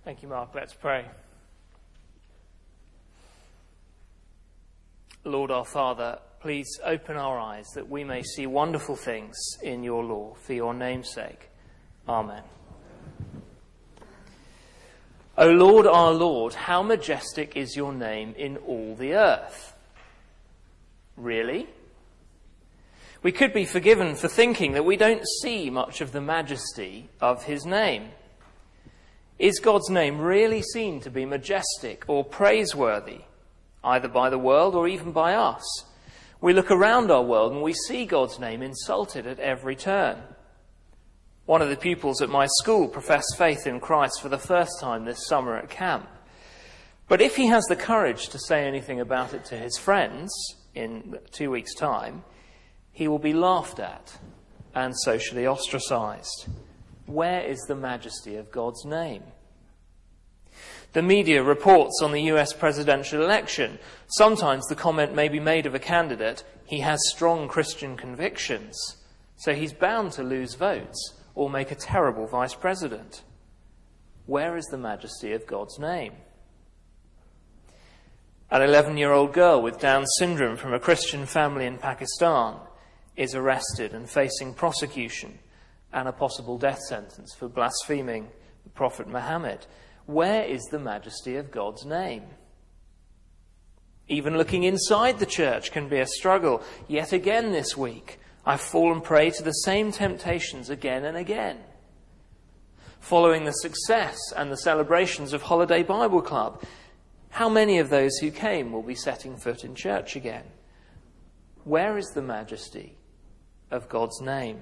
Thank you, Mark. Let's pray. Lord our Father, please open our eyes that we may see wonderful things in your law for your name's sake. Amen. O Lord our Lord, how majestic is your name in all the earth. Really? We could be forgiven for thinking that we don't see much of the majesty of his name. Is God's name really seen to be majestic or praiseworthy, either by the world or even by us? We look around our world and we see God's name insulted at every turn. One of the pupils at my school professed faith in Christ for the first time this summer at camp. But if he has the courage to say anything about it to his friends in 2 weeks' time, he will be laughed at and socially ostracized. Where is the majesty of God's name? The media reports on the US presidential election. Sometimes the comment may be made of a candidate, he has strong Christian convictions, so he's bound to lose votes or make a terrible vice president. Where is the majesty of God's name? An 11-year-old girl with Down syndrome from a Christian family in Pakistan is arrested and facing prosecution and a possible death sentence for blaspheming the Prophet Muhammad. Where is the majesty of God's name? Even looking inside the church can be a struggle. Yet again this week, I've fallen prey to the same temptations again and again. Following the success and the celebrations of Holiday Bible Club, how many of those who came will be setting foot in church again? Where is the majesty of God's name?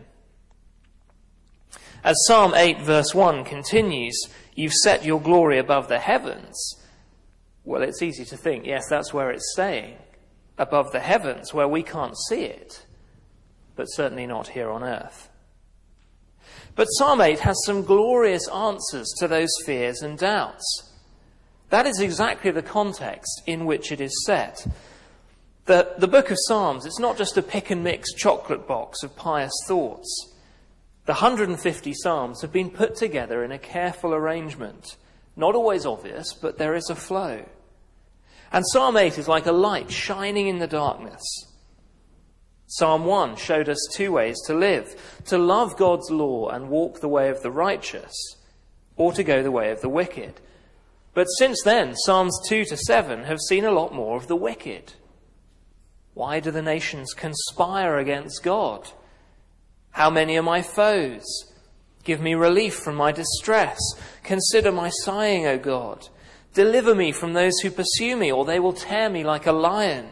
As Psalm 8 verse 1 continues, you've set your glory above the heavens. Well, it's easy to think, yes, that's where it's saying, above the heavens, where we can't see it, but certainly not here on earth. But Psalm 8 has some glorious answers to those fears and doubts. That is exactly the context in which it is set. The book of Psalms, it's not just a pick and mix chocolate box of pious thoughts. The 150 Psalms have been put together in a careful arrangement. Not always obvious, but there is a flow. And Psalm 8 is like a light shining in the darkness. Psalm 1 showed us 2 ways to live: to love God's law and walk the way of the righteous, or to go the way of the wicked. But since then, Psalms 2 to 7 have seen a lot more of the wicked. Why do the nations conspire against God? How many are my foes? Give me relief from my distress. Consider my sighing, O God. Deliver me from those who pursue me, or they will tear me like a lion.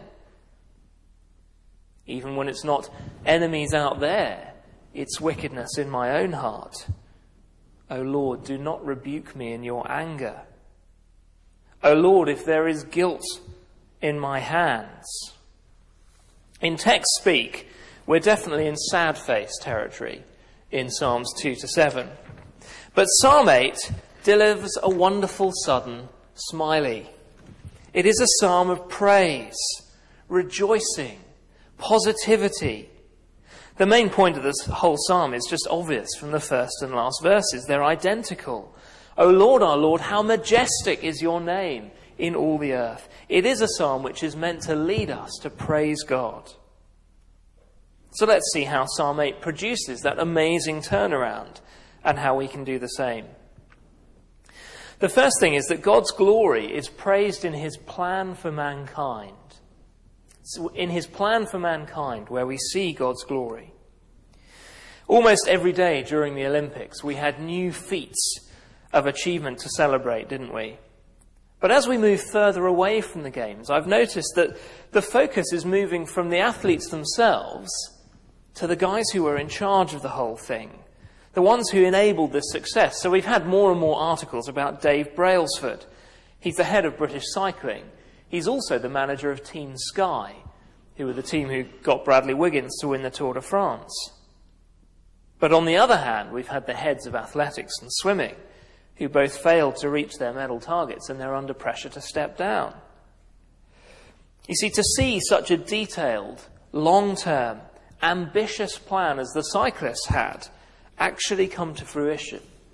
Even when it's not enemies out there, it's wickedness in my own heart. O Lord, do not rebuke me in your anger. O Lord, if there is guilt in my hands. In text speak, we're definitely in sad face territory in Psalms 2 to 7. But Psalm 8 delivers a wonderful sudden smiley. It is a psalm of praise, rejoicing, positivity. The main point of this whole psalm is just obvious from the first and last verses. They're identical. O Lord, our Lord, how majestic is your name in all the earth. It is a psalm which is meant to lead us to praise God. So let's see how Psalm 8 produces that amazing turnaround and how we can do the same. The first thing is that God's glory is praised in his plan for mankind. So in his plan for mankind, where we see God's glory. Almost every day during the Olympics, we had new feats of achievement to celebrate, didn't we? But as we move further away from the games, I've noticed that the focus is moving from the athletes themselves to the guys who were in charge of the whole thing, the ones who enabled this success. So we've had more and more articles about Dave Brailsford. He's the head of British Cycling. He's also the manager of Team Sky, who were the team who got Bradley Wiggins to win the Tour de France. But on the other hand, we've had the heads of athletics and swimming, who both failed to reach their medal targets and they're under pressure to step down. You see, to see such a detailed, long-term, ambitious plan as the cyclists had actually come to fruition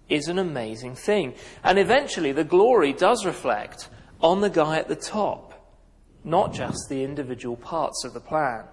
is an amazing thing. And eventually the glory does reflect on the guy at the top, not just the individual parts of the plan.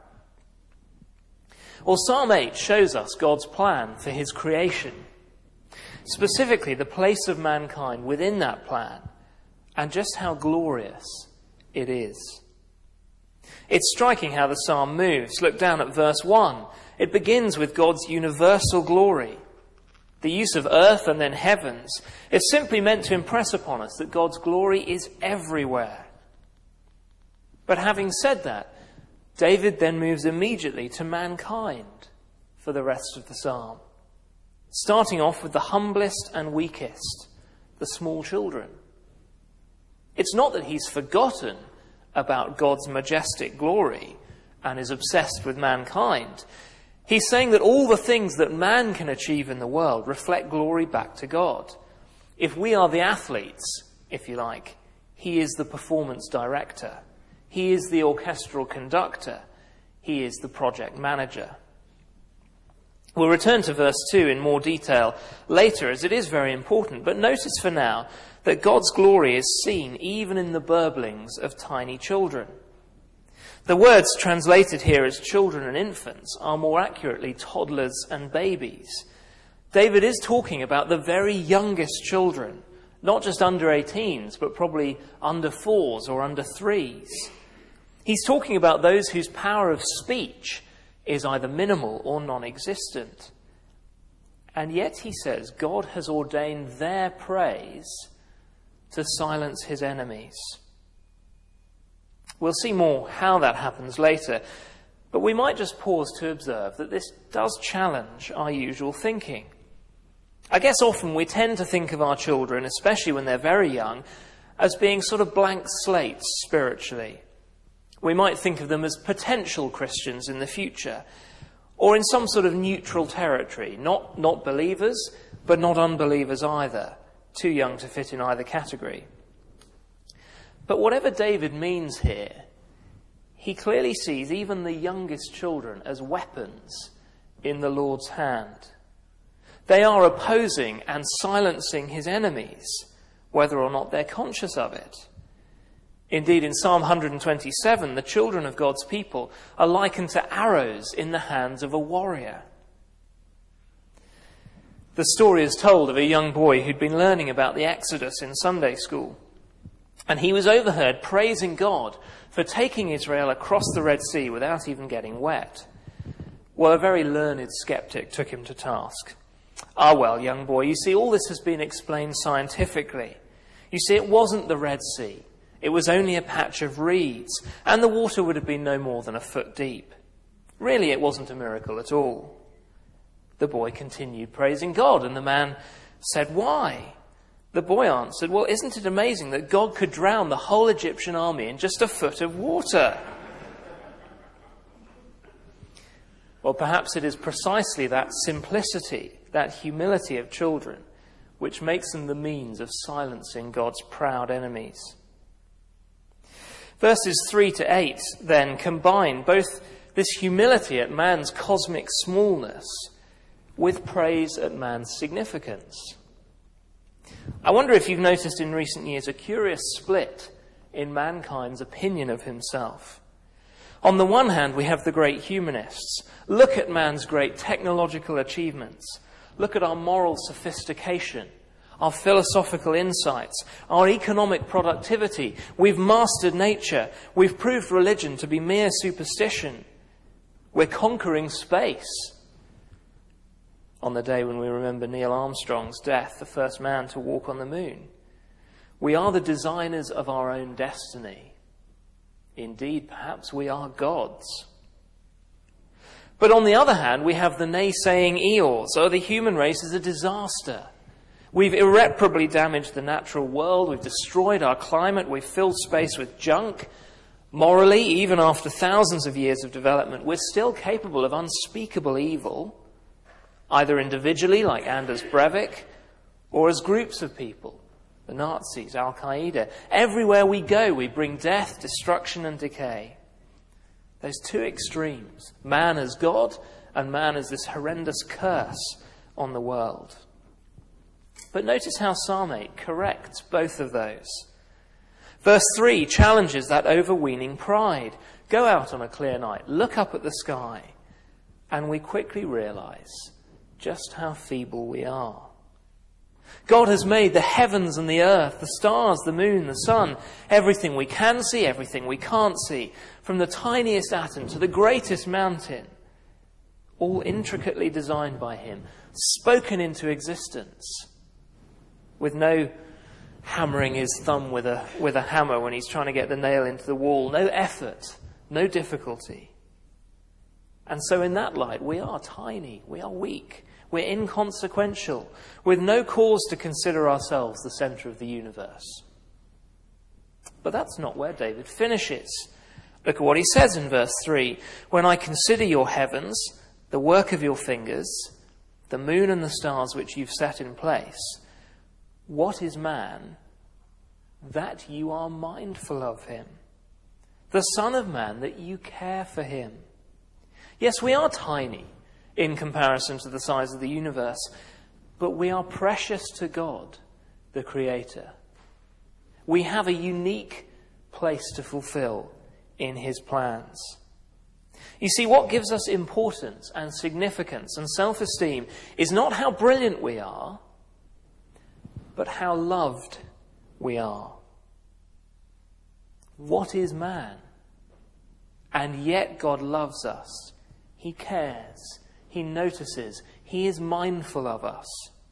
Well, Psalm 8 shows us God's plan for his creation, specifically the place of mankind within that plan, and just how glorious it is. It's striking how the psalm moves. Look down at verse 1. It begins with God's universal glory. The use of earth and then heavens is simply meant to impress upon us that God's glory is everywhere. But having said that, David then moves immediately to mankind for the rest of the psalm, starting off with the humblest and weakest, the small children. It's not that he's forgotten about God's majestic glory and is obsessed with mankind. He's saying that all the things that man can achieve in the world reflect glory back to God. If we are the athletes, if you like, he is the performance director. He is the orchestral conductor. He is the project manager. We'll return to verse 2 in more detail later, as it is very important. But notice for now that God's glory is seen even in the burblings of tiny children. The words translated here as children and infants are more accurately toddlers and babies. David is talking about the very youngest children, not just under 18s, but probably under 4s or under 3s. He's talking about those whose power of speech is either minimal or non-existent. And yet, he says, God has ordained their praise to silence his enemies. We'll see more how that happens later, but we might just pause to observe that this does challenge our usual thinking. I guess often we tend to think of our children, especially when they're very young, as being sort of blank slates spiritually. We might think of them as potential Christians in the future, or in some sort of neutral territory, not believers, but not unbelievers either, too young to fit in either category. But whatever David means here, he clearly sees even the youngest children as weapons in the Lord's hand. They are opposing and silencing his enemies, whether or not they're conscious of it. Indeed, in Psalm 127, the children of God's people are likened to arrows in the hands of a warrior. The story is told of a young boy who'd been learning about the Exodus in Sunday school. And he was overheard praising God for taking Israel across the Red Sea without even getting wet. Well, a very learned skeptic took him to task. "Ah, well, young boy, you see, all this has been explained scientifically. You see, it wasn't the Red Sea. It was only a patch of reeds, and the water would have been no more than a foot deep. Really, it wasn't a miracle at all." The boy continued praising God, and the man said, "Why?" The boy answered, "Well, isn't it amazing that God could drown the whole Egyptian army in just a foot of water?" Well, perhaps it is precisely that simplicity, that humility of children, which makes them the means of silencing God's proud enemies. Verses 3 to 8 then combine both this humility at man's cosmic smallness with praise at man's significance. I wonder if you've noticed in recent years a curious split in mankind's opinion of himself. On the one hand, we have the great humanists. Look at man's great technological achievements. Look at our moral sophistication, our philosophical insights, our economic productivity. We've mastered nature. We've proved religion to be mere superstition. We're conquering space. On the day when we remember Neil Armstrong's death, the first man to walk on the moon. We are the designers of our own destiny. Indeed, perhaps we are gods. But on the other hand, we have the naysaying Eeyores. Oh, the human race is a disaster. We've irreparably damaged the natural world. We've destroyed our climate. We've filled space with junk. Morally, even after thousands of years of development, we're still capable of unspeakable evil, either individually, like Anders Breivik, or as groups of people, the Nazis, Al-Qaeda. Everywhere we go, we bring death, destruction, and decay. Those two extremes, man as God and man as this horrendous curse on the world. But notice how Psalm 8 corrects both of those. Verse 3 challenges that overweening pride. Go out on a clear night, look up at the sky, and we quickly realize just how feeble we are. God has made the heavens and the earth, the stars, the moon, the sun, everything we can see, everything we can't see, from the tiniest atom to the greatest mountain, all intricately designed by him, spoken into existence, with no hammering his thumb with a hammer when he's trying to get the nail into the wall, no effort, no difficulty. And so in that light, we are tiny, we are weak, we're inconsequential, with no cause to consider ourselves the centre of the universe. But that's not where David finishes. Look at what he says in verse 3. When I consider your heavens, the work of your fingers, the moon and the stars which you've set in place, what is man that you are mindful of him? The Son of Man that you care for him. Yes, we are tiny in comparison to the size of the universe, but we are precious to God, the Creator. We have a unique place to fulfill in his plans. You see, what gives us importance and significance and self-esteem is not how brilliant we are, but how loved we are. What is man? And yet God loves us. He cares. He notices. He is mindful of us.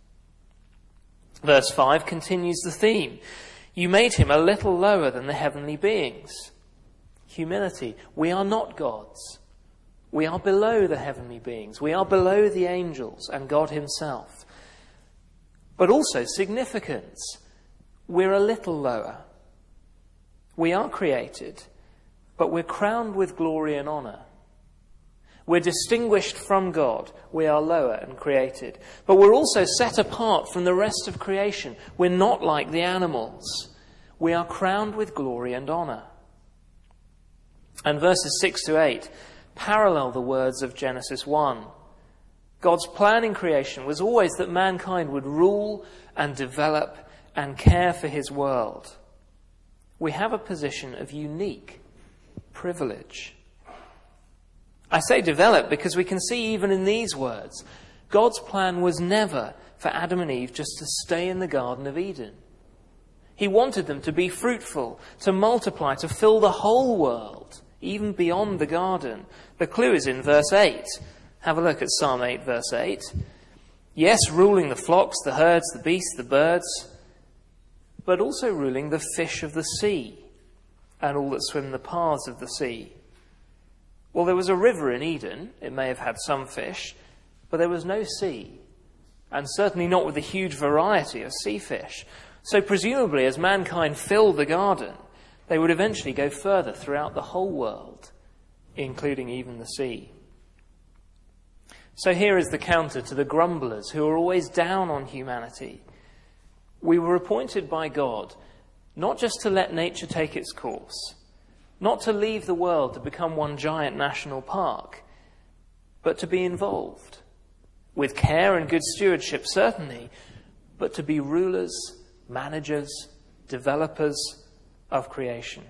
Verse 5 continues the theme. You made him a little lower than the heavenly beings. Humility. We are not gods. We are below the heavenly beings. We are below the angels and God himself. But also significance. We're a little lower. We are created, but we're crowned with glory and honour. We're distinguished from God. We are lower and created. But we're also set apart from the rest of creation. We're not like the animals. We are crowned with glory and honour. And verses 6 to 8 parallel the words of Genesis 1. God's plan in creation was always that mankind would rule and develop and care for his world. We have a position of unique privilege. I say develop because we can see even in these words, God's plan was never for Adam and Eve just to stay in the Garden of Eden. He wanted them to be fruitful, to multiply, to fill the whole world, even beyond the garden. The clue is in verse 8. Have a look at Psalm 8, verse 8. Yes, ruling the flocks, the herds, the beasts, the birds, but also ruling the fish of the sea and all that swim the paths of the sea. Well, there was a river in Eden. It may have had some fish, but there was no sea, and certainly not with a huge variety of sea fish. So presumably, as mankind filled the garden, they would eventually go further throughout the whole world, including even the sea. So here is the counter to the grumblers who are always down on humanity. We were appointed by God not just to let nature take its course, not to leave the world to become one giant national park, but to be involved, with care and good stewardship certainly, but to be rulers, managers, developers of creation.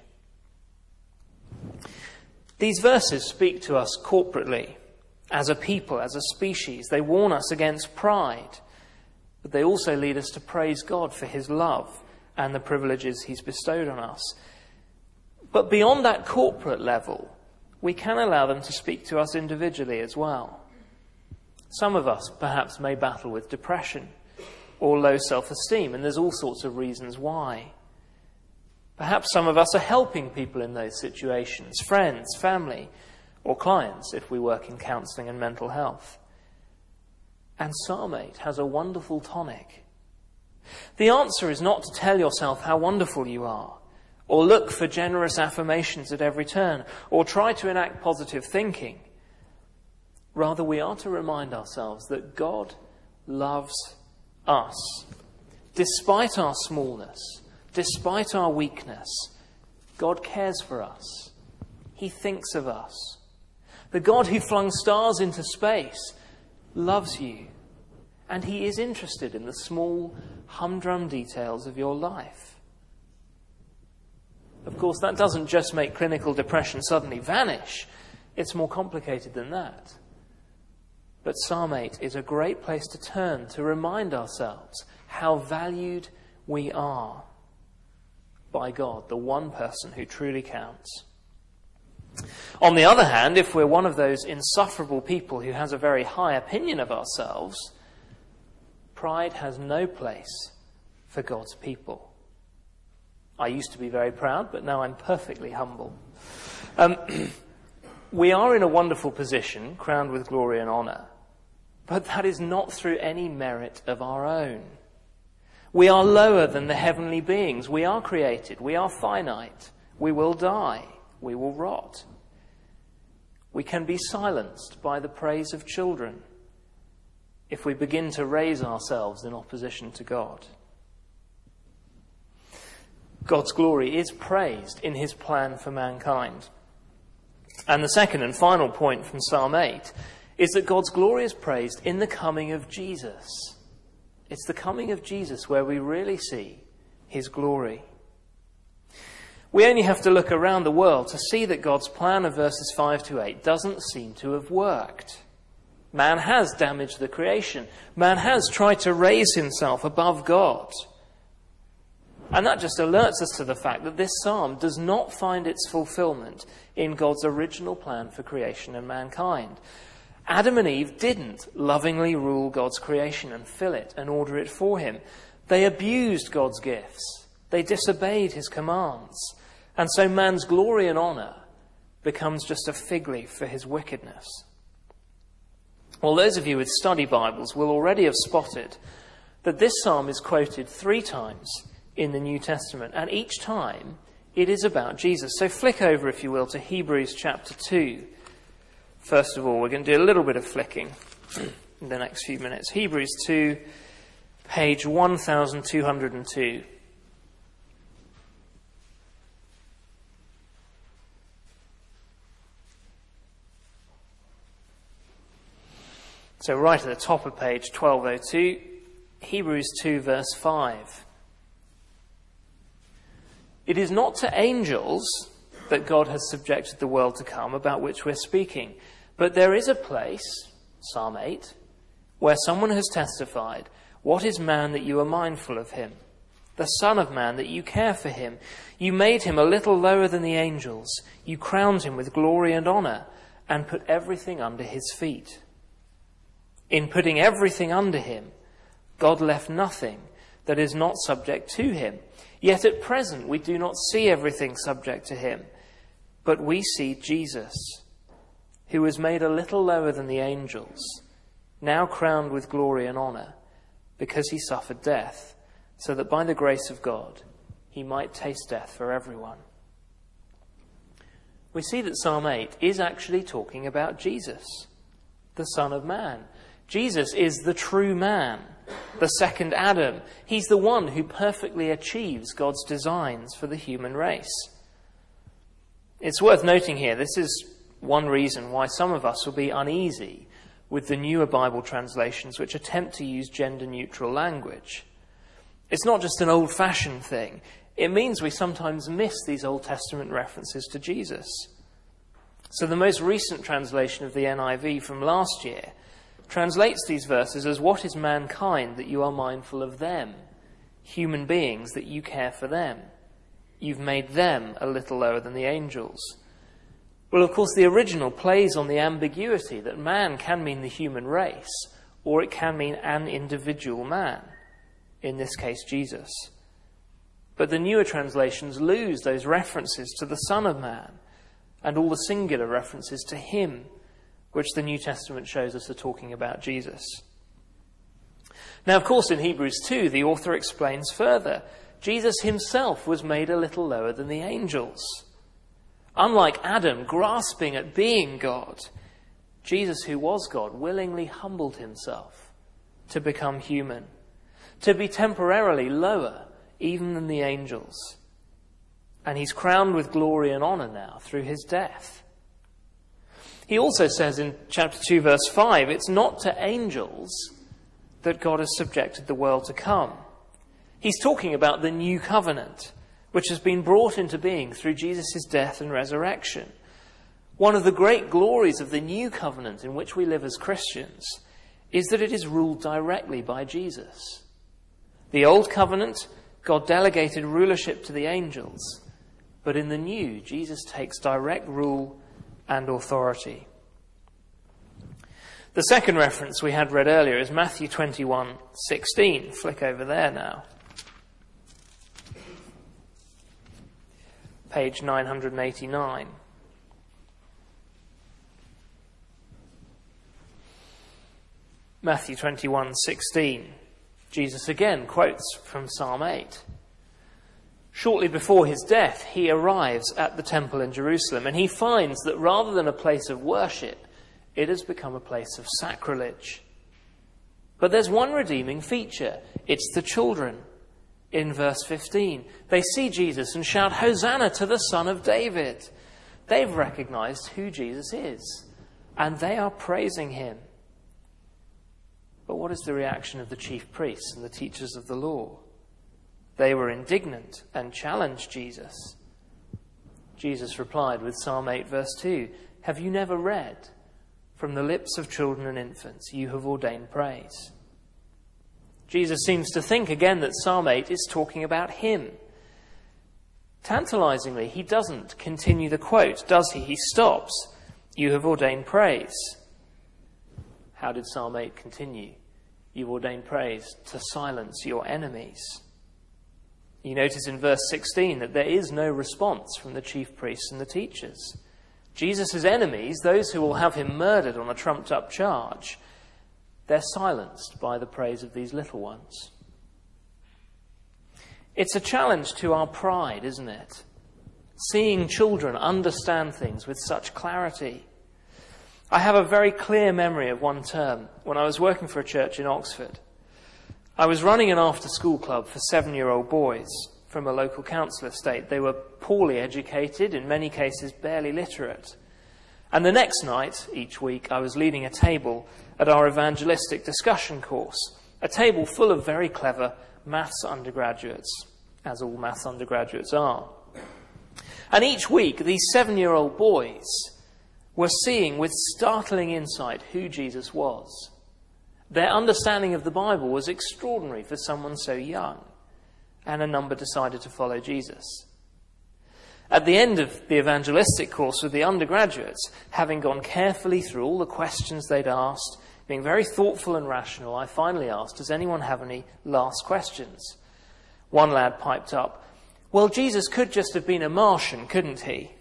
These verses speak to us corporately, as a people, as a species. They warn us against pride, but they also lead us to praise God for his love and the privileges he's bestowed on us. But beyond that corporate level, we can allow them to speak to us individually as well. Some of us perhaps may battle with depression or low self-esteem, and there's all sorts of reasons why. Perhaps some of us are helping people in those situations, friends, family, or clients if we work in counselling and mental health. And Psalm 8 has a wonderful tonic. The answer is not to tell yourself how wonderful you are, or look for generous affirmations at every turn, or try to enact positive thinking. Rather, we are to remind ourselves that God loves us. Despite our smallness, despite our weakness, God cares for us. He thinks of us. The God who flung stars into space loves you And he is interested in the small, humdrum details of your life. Of course, that doesn't just make clinical depression suddenly vanish. It's more complicated than that. But Psalm 8 is a great place to turn to remind ourselves how valued we are by God, the one person who truly counts. On the other hand, if we're one of those insufferable people who has a very high opinion of ourselves, pride has no place for God's people. I used to be very proud, but now I'm perfectly humble. We are in a wonderful position, crowned with glory and honour, but that is not through any merit of our own. We are lower than the heavenly beings. We are created. We are finite. We will die. We will rot. We can be silenced by the praise of children if we begin to raise ourselves in opposition to God. God's glory is praised in his plan for mankind. And the second and final point from Psalm 8 is that God's glory is praised in the coming of Jesus. It's the coming of Jesus where we really see his glory. We only have to look around the world to see that God's plan of verses 5 to 8 doesn't seem to have worked. Man has damaged the creation. Man has tried to raise himself above God. And that just alerts us to the fact that this psalm does not find its fulfillment in God's original plan for creation and mankind. Adam and Eve didn't lovingly rule God's creation and fill it and order it for him. They abused God's gifts. They disobeyed his commands. And so man's glory and honour becomes just a fig leaf for his wickedness. Well, those of you with study Bibles will already have spotted that this psalm is quoted 3 times in the New Testament, and each time it is about Jesus. So flick over, if you will, to Hebrews chapter 2. First of all, we're going to do a little bit of flicking in the next few minutes. Hebrews 2, page 1202. So right at the top of page 1202, Hebrews 2, verse 5. It is not to angels that God has subjected the world to come, about which we're speaking. But there is a place, Psalm 8, where someone has testified, "What is man that you are mindful of him? The Son of Man that you care for him? You made him a little lower than the angels. You crowned him with glory and honour, and put everything under his feet." In putting everything under him, God left nothing that is not subject to him. Yet at present we do not see everything subject to him, but we see Jesus, who was made a little lower than the angels, now crowned with glory and honour, because he suffered death, so that by the grace of God he might taste death for everyone. We see that Psalm 8 is actually talking about Jesus, the Son of Man. Jesus is the true man, the second Adam. He's the one who perfectly achieves God's designs for the human race. It's worth noting here, this is one reason why some of us will be uneasy with the newer Bible translations which attempt to use gender-neutral language. It's not just an old-fashioned thing. It means we sometimes miss these Old Testament references to Jesus. So the most recent translation of the NIV from last year translates these verses as, "What is mankind that you are mindful of them? Human beings that you care for them. You've made them a little lower than the angels." Well, of course, the original plays on the ambiguity that man can mean the human race, or it can mean an individual man, in this case Jesus. But the newer translations lose those references to the Son of Man and all the singular references to him, which the New Testament shows us are talking about Jesus. Now, of course, in Hebrews 2, the author explains further. Jesus himself was made a little lower than the angels. Unlike Adam grasping at being God, Jesus, who was God, willingly humbled himself to become human, to be temporarily lower even than the angels. And he's crowned with glory and honour now through his death. He also says in chapter 2, verse 5, it's not to angels that God has subjected the world to come. He's talking about the new covenant, which has been brought into being through Jesus' death and resurrection. One of the great glories of the new covenant in which we live as Christians is that it is ruled directly by Jesus. The old covenant, God delegated rulership to the angels, but in the new, Jesus takes direct rule and authority. The second reference we had read earlier is Matthew 21:16. Flick over there now. Page 989. Matthew 21:16. Jesus again quotes from Psalm 8. Shortly before his death, he arrives at the temple in Jerusalem, and he finds that rather than a place of worship, it has become a place of sacrilege. But there's one redeeming feature. It's the children. In verse 15, they see Jesus and shout, "Hosanna to the Son of David." They've recognized who Jesus is, and they are praising him. But what is the reaction of the chief priests and the teachers of the law? They were indignant and challenged Jesus. Jesus replied with Psalm 8 verse 2, "Have you never read, from the lips of children and infants you have ordained praise"? Jesus seems to think again that Psalm 8 is talking about him. Tantalizingly, he doesn't continue the quote, does he? He stops. "You have ordained praise." How did Psalm 8 continue? "You've ordained praise to silence your enemies." You notice in verse 16 that there is no response from the chief priests and the teachers. Jesus' enemies, those who will have him murdered on a trumped-up charge, they're silenced by the praise of these little ones. It's a challenge to our pride, isn't it? Seeing children understand things with such clarity. I have a very clear memory of one term when I was working for a church in Oxford. I was running an after-school club for 7-year-old boys from a local council estate. They were poorly educated, in many cases barely literate. And the next night, each week, I was leading a table at our evangelistic discussion course, a table full of very clever maths undergraduates, as all maths undergraduates are. And each week, these 7-year-old boys were seeing with startling insight who Jesus was. Their understanding of the Bible was extraordinary for someone so young, and a number decided to follow Jesus. At the end of the evangelistic course with the undergraduates, having gone carefully through all the questions they'd asked, being very thoughtful and rational, I finally asked, "Does anyone have any last questions?" One lad piped up, "Well, Jesus could just have been a Martian, couldn't he?"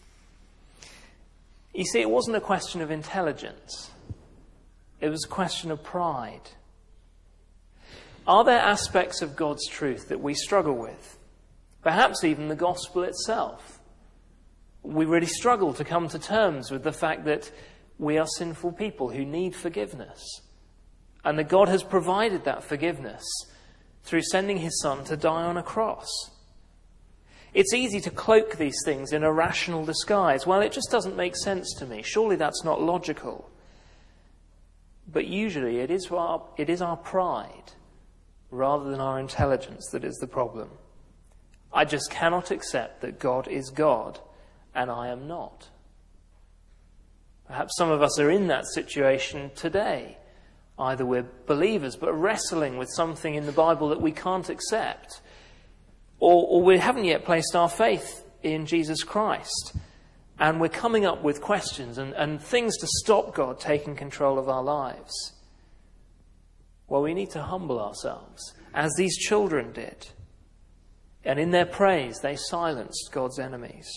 You see, it wasn't a question of intelligence. It was a question of pride. Are there aspects of God's truth that we struggle with? Perhaps even the gospel itself. We really struggle to come to terms with the fact that we are sinful people who need forgiveness, and that God has provided that forgiveness through sending his Son to die on a cross. It's easy to cloak these things in a rational disguise. Well, it just doesn't make sense to me. Surely that's not logical. But usually it is our pride rather than our intelligence that is the problem. I just cannot accept that God is God and I am not. Perhaps some of us are in that situation today. Either we're believers but wrestling with something in the Bible that we can't accept, or we haven't yet placed our faith in Jesus Christ, and we're coming up with questions and things to stop God taking control of our lives. Well, we need to humble ourselves, as these children did. And in their praise, they silenced God's enemies.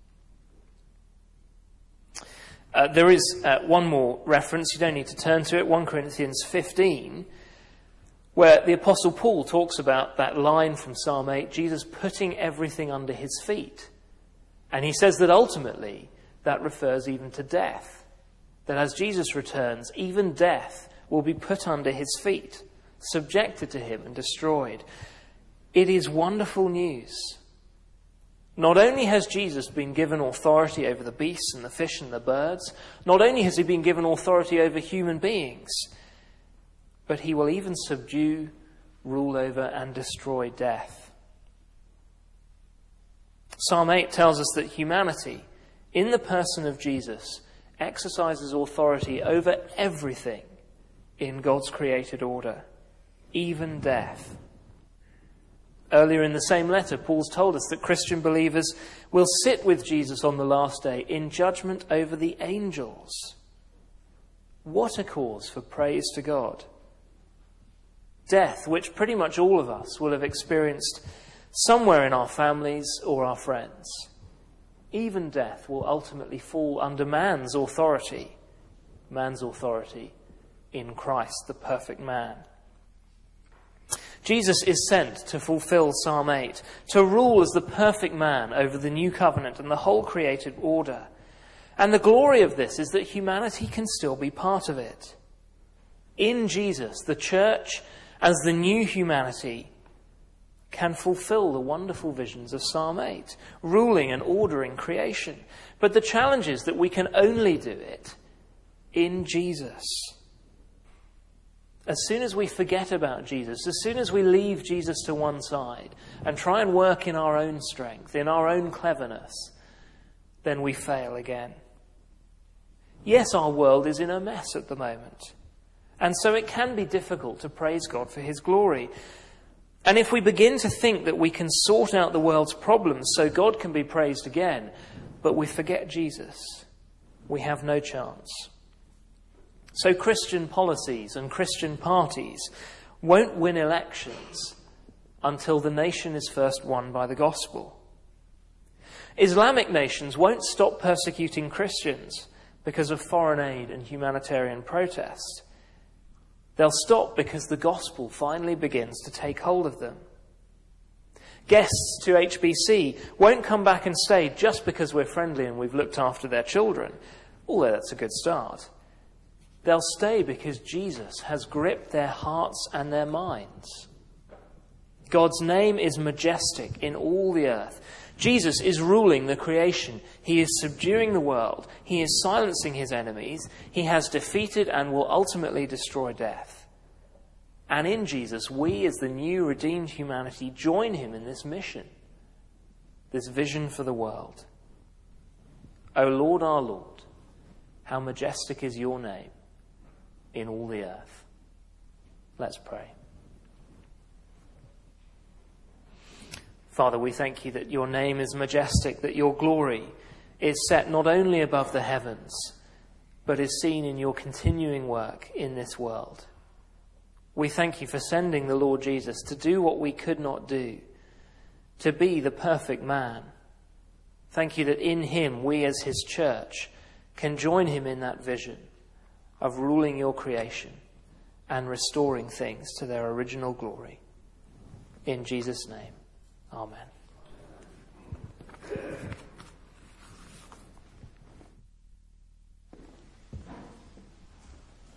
There is one more reference, you don't need to turn to it, 1 Corinthians 15, where the Apostle Paul talks about that line from Psalm 8, Jesus putting everything under his feet. And he says that ultimately that refers even to death. That as Jesus returns, even death will be put under his feet, subjected to him and destroyed. It is wonderful news. Not only has Jesus been given authority over the beasts and the fish and the birds, not only has he been given authority over human beings, but he will even subdue, rule over, and destroy death. Psalm 8 tells us that humanity, in the person of Jesus, exercises authority over everything in God's created order, even death. Earlier in the same letter, Paul's told us that Christian believers will sit with Jesus on the last day in judgment over the angels. What a cause for praise to God. Death, which pretty much all of us will have experienced somewhere in our families or our friends. Even death will ultimately fall under man's authority in Christ, the perfect man. Jesus is sent to fulfill Psalm 8, to rule as the perfect man over the new covenant and the whole created order. And the glory of this is that humanity can still be part of it. In Jesus, the church, as the new humanity, can fulfill the wonderful visions of Psalm 8, ruling and ordering creation. But the challenge is that we can only do it in Jesus. As soon as we forget about Jesus, as soon as we leave Jesus to one side and try and work in our own strength, in our own cleverness, then we fail again. Yes, our world is in a mess at the moment, and so it can be difficult to praise God for his glory. And if we begin to think that we can sort out the world's problems so God can be praised again, but we forget Jesus, we have no chance. So Christian policies and Christian parties won't win elections until the nation is first won by the gospel. Islamic nations won't stop persecuting Christians because of foreign aid and humanitarian protest. They'll stop because the gospel finally begins to take hold of them. Guests to HBC won't come back and stay just because we're friendly and we've looked after their children, although that's a good start. They'll stay because Jesus has gripped their hearts and their minds. God's name is majestic in all the earth. Jesus is ruling the creation. He is subduing the world. He is silencing his enemies. He has defeated and will ultimately destroy death. And in Jesus, we as the new redeemed humanity join him in this mission, this vision for the world. O Lord, our Lord, how majestic is your name in all the earth. Let's pray. Father, we thank you that your name is majestic, that your glory is set not only above the heavens, but is seen in your continuing work in this world. We thank you for sending the Lord Jesus to do what we could not do, to be the perfect man. Thank you that in him, we as his church can join him in that vision of ruling your creation and restoring things to their original glory. In Jesus' name, amen.